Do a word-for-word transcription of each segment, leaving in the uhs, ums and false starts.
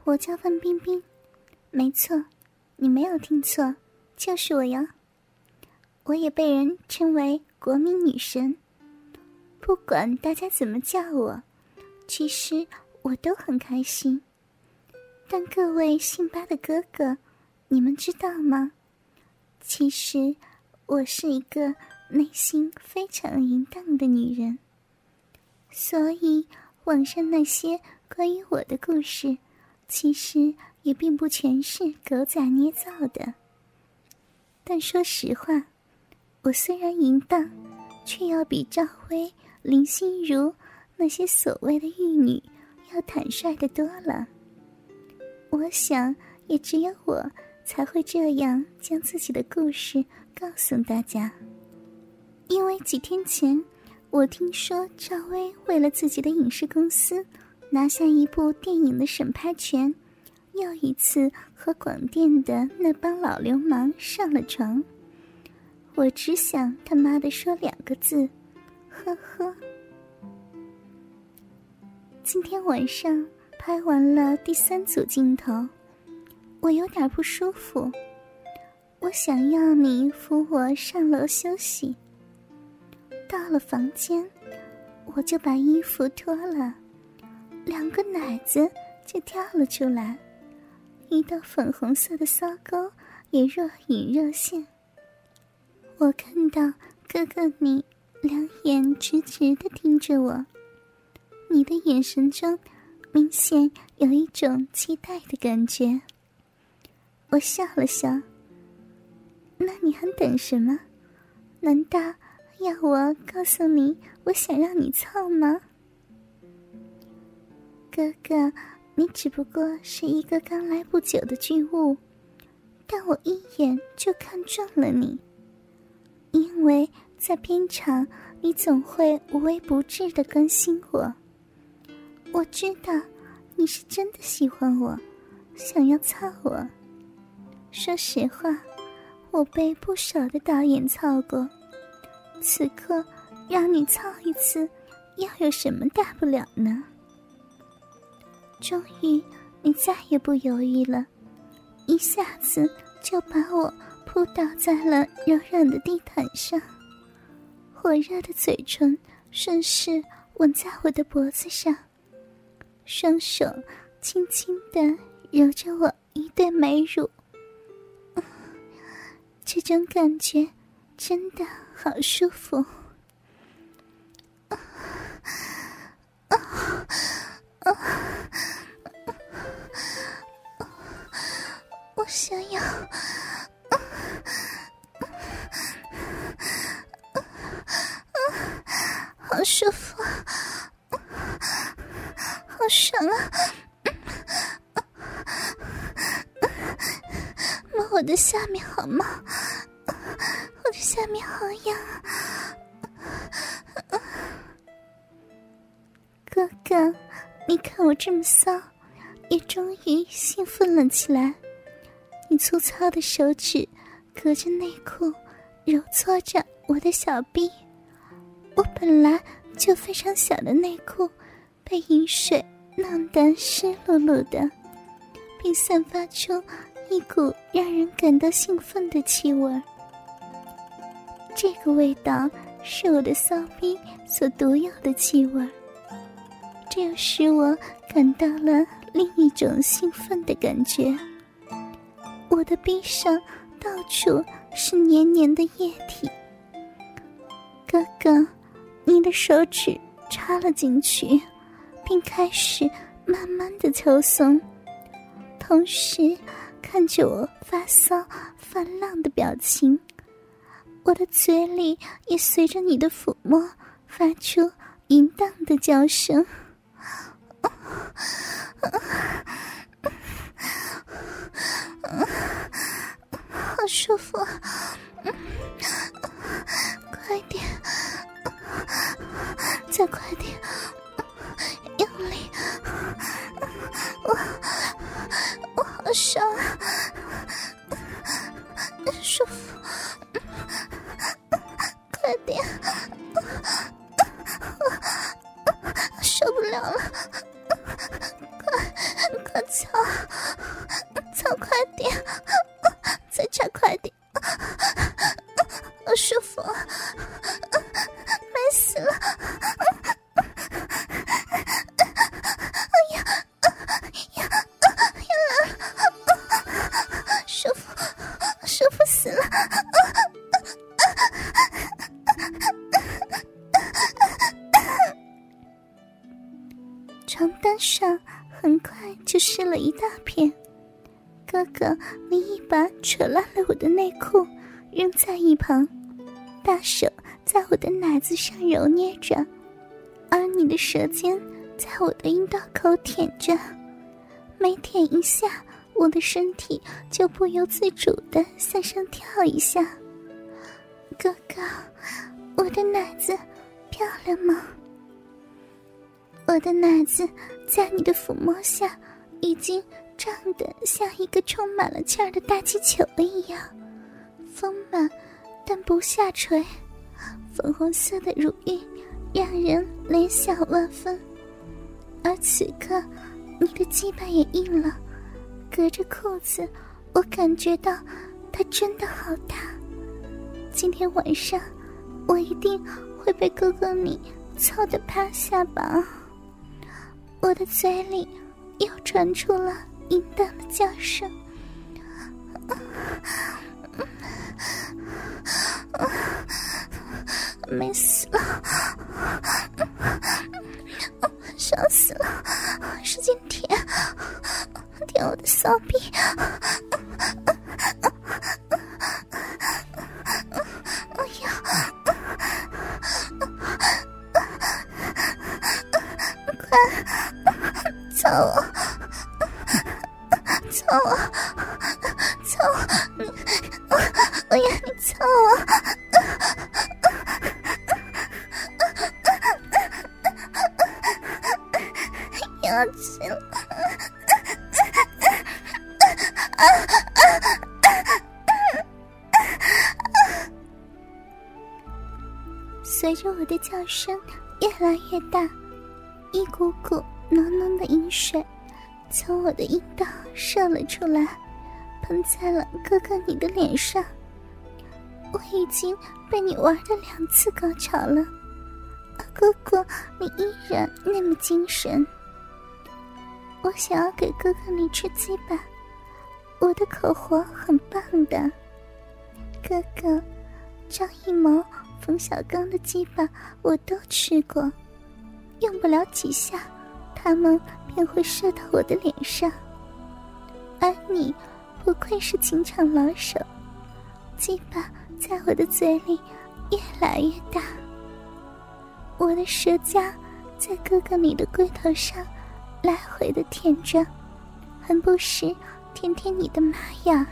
我叫范冰冰，没错，你没有听错，就是我呀。我也被人称为国民女神，不管大家怎么叫我，其实我都很开心。但各位姓巴的哥哥，你们知道吗？其实我是一个内心非常淫荡的女人，所以网上那些关于我的故事，其实也并不全是狗仔捏造的。但说实话，我虽然淫荡，却要比赵薇、林心如那些所谓的玉女要坦率得多了。我想也只有我才会这样将自己的故事告诉大家。因为几天前我听说赵薇为了自己的影视公司拿下一部电影的审拍权，又一次和广电的那帮老流氓上了床。我只想他妈的说两个字，呵呵。今天晚上拍完了第三组镜头，我有点不舒服，我想要你扶我上楼休息。到了房间，我就把衣服脱了，两个奶子就跳了出来，一道粉红色的骚沟也若隐若现。我看到哥哥你两眼直直地盯着我，你的眼神中明显有一种期待的感觉。我笑了笑，那你还等什么？难道要我告诉你我想让你操吗？哥哥，你只不过是一个刚来不久的巨物，但我一眼就看中了你。因为在片场你总会无微不至地关心我，我知道你是真的喜欢我，想要操我。说实话，我被不少的导演操过，此刻让你操一次又有什么大不了呢？终于你再也不犹豫了，一下子就把我扑倒在了柔软的地毯上，火热的嘴唇顺势吻在我的脖子上，双手轻轻地揉着我一对美乳。这种感觉真的好舒服。啊啊啊！我想要，啊啊啊！好舒服，啊，好爽啊！摸我的下面好吗？我的下面好痒啊！哥哥，你看我这么骚，也终于兴奋了起来。你粗糙的手指隔着内裤揉搓着我的小臂，我本来就非常小的内裤被饮水弄得湿漉漉的，并散发出一股让人感到兴奋的气味。这个味道是我的骚逼所独有的气味，这又使我感到了另一种兴奋的感觉。我的逼上到处是黏黏的液体，哥哥，你的手指插了进去，并开始慢慢的抽松，同时看着我发骚泛浪的表情，我的嘴里也随着你的抚摸发出淫荡的叫声。好舒服，快点，再快点，用力，我我好爽啊，舒服，快点，受不了了，快快操操快点，再插快点，好舒服，美死了！哎呀呀呀！舒服，舒服死了！床单上很快就湿了一大片。哥哥，你一把扯烂了我的内裤，扔在一旁，大手在我的奶子上揉捏着，而你的舌尖在我的阴道口舔着，每舔一下，我的身体就不由自主地向上跳一下。哥哥，我的奶子漂亮吗？我的奶子在你的抚摸下已经胀得像一个充满了气儿的大气球一样，丰满但不下垂，粉红色的乳晕让人联想万分。而此刻你的鸡巴也硬了，隔着裤子我感觉到它真的好大。今天晚上我一定会被哥哥你操得趴下吧。我的嘴里又传出了淫荡的叫声，美死了，爽死了，使劲舔，舔我的骚逼，哎呀，快操我，操我，操我，我要你操我，要死了！随着我的叫声越来越大，一股股浓浓的淫水从我的阴道射了出来，喷在了哥哥你的脸上。我已经被你玩了两次高潮了，而哥哥你依然那么精神。我想要给哥哥你吃鸡巴，我的口活很棒的。哥哥，张艺谋、冯小刚的鸡巴我都吃过，用不了几下他们便会射到我的脸上。而你不愧是情场老手，鸡巴在我的嘴里越来越大，我的舌夹在哥哥你的龟头上来回的舔着，很不时舔舔你的麻痒。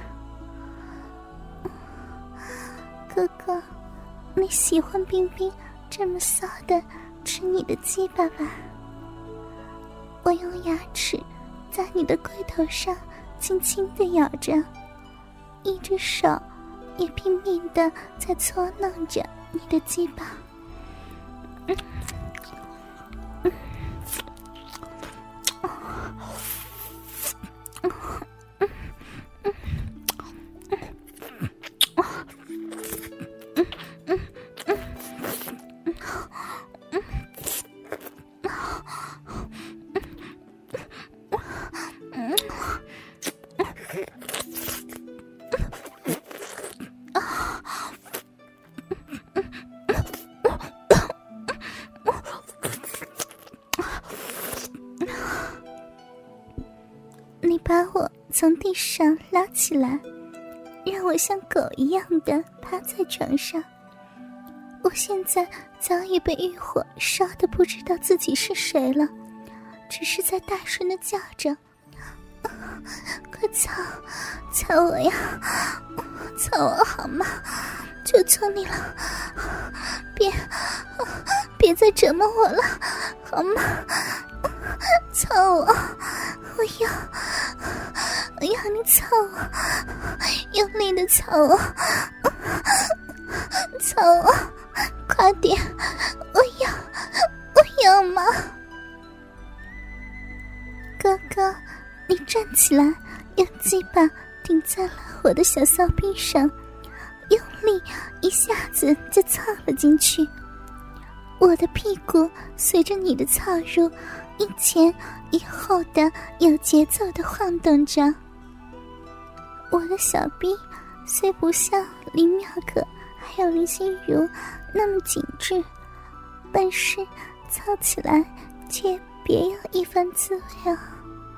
哥哥，你喜欢冰冰这么骚的吃你的鸡巴吧？我用牙齿在你的龟头上轻轻地咬着，一只手也拼命地在搓弄着你的鸡巴。嗯嗯你把我从地上拉起来，让我像狗一样的趴在床上。我现在早已被欲火烧得不知道自己是谁了，只是在大声的叫着，快操操我呀，操我好吗？求求你了，别别再折磨我了，好吗？操我，我要我要你操我，用力的操我，操我，快点，我要我要吗？哥哥， 你站起来，用鸡巴顶在了我的小骚逼上，用力一下子就操了进去。我的屁股随着你的操入一前一后的有节奏的晃动着。我的小逼虽不像林妙可还有林心如那么紧致，但是操起来却别有一番滋味啊！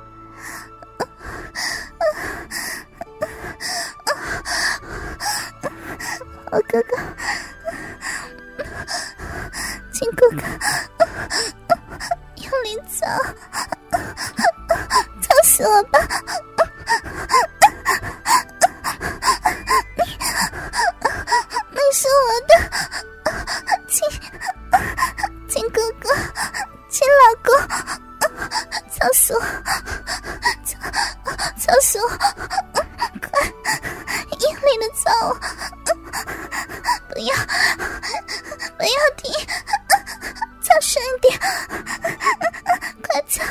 我哥哥，请哥哥用力操，操死我吧！你，你是我的亲亲哥哥，亲老公，操死我！操操死我！快，用力的操我！不要，不要停，操深一点，快操，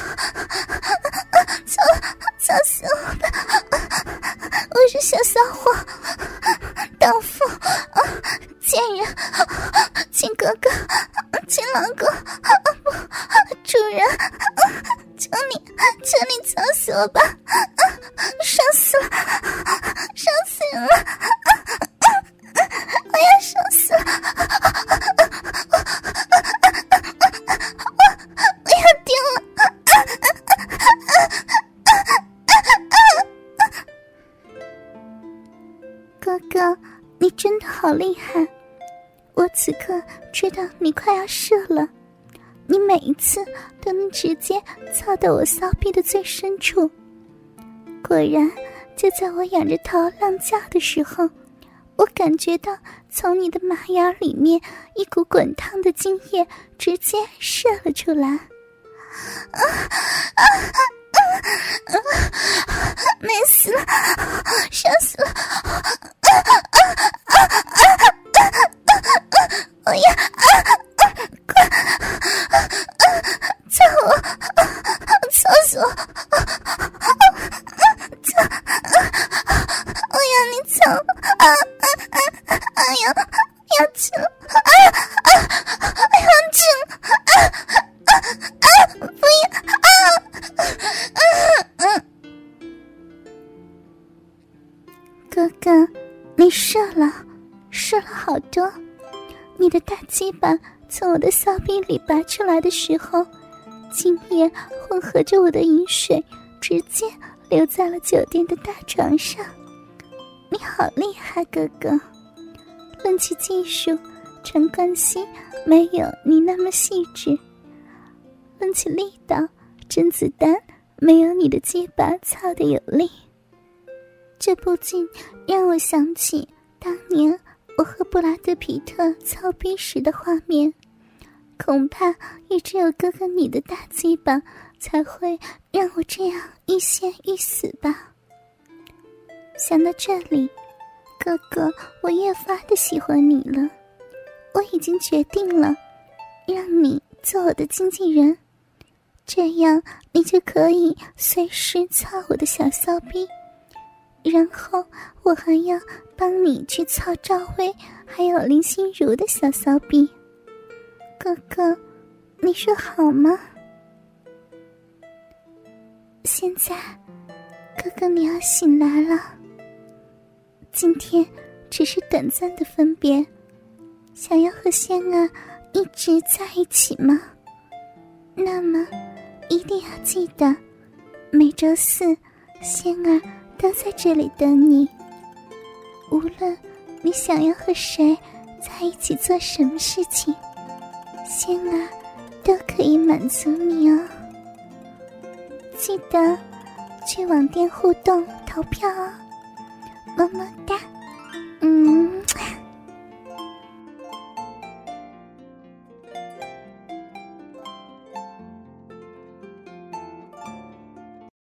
操，操死我吧！我是小骚货，荡妇，贱人，亲哥哥，亲老公，主人，求你，求你操死我吧！伤死了，伤死人了！我要伤死了！我我要丢了！哥哥，你真的好厉害！我此刻知道你快要射了，你每一次都能直接操到我骚逼的最深处。果然，就在我仰着头浪叫的时候，我感觉到从你的马眼里面一股滚烫的精液直接射了出来。啊啊啊啊！美死了，伤死了！啊啊啊啊啊！我要啊！快！操我！操死我！操！我要你操！啊啊啊！哎呀，要吃了！啊啊！要吃了！啊啊啊！不要！啊啊啊！哥哥，你射了，射了好多。你的大鸡巴从我的骚逼里拔出来的时候，精液混合着我的饮水，直接流在了酒店的大床上。你好厉害，哥哥！论起技术，陈冠希没有你那么细致；论起力道，甄子丹没有你的鸡巴操得有力。这不禁让我想起当年我和布拉德皮特操逼时的画面，恐怕也只有哥哥你的大鸡巴才会让我这样欲仙欲死吧。想到这里，哥哥，我越发的喜欢你了。我已经决定了，让你做我的经纪人，这样你就可以随时操我的小骚逼，然后我还要帮你去操赵薇还有林心如的小骚逼。哥哥，你说好吗？现在哥哥你要醒来了，今天只是短暂的分别，想要和仙儿一直在一起吗？那么一定要记得每周四仙儿都在这里等你，无论你想要和谁在一起做什么事情，仙儿都可以满足你哦。记得去网店互动投票哦，么么哒。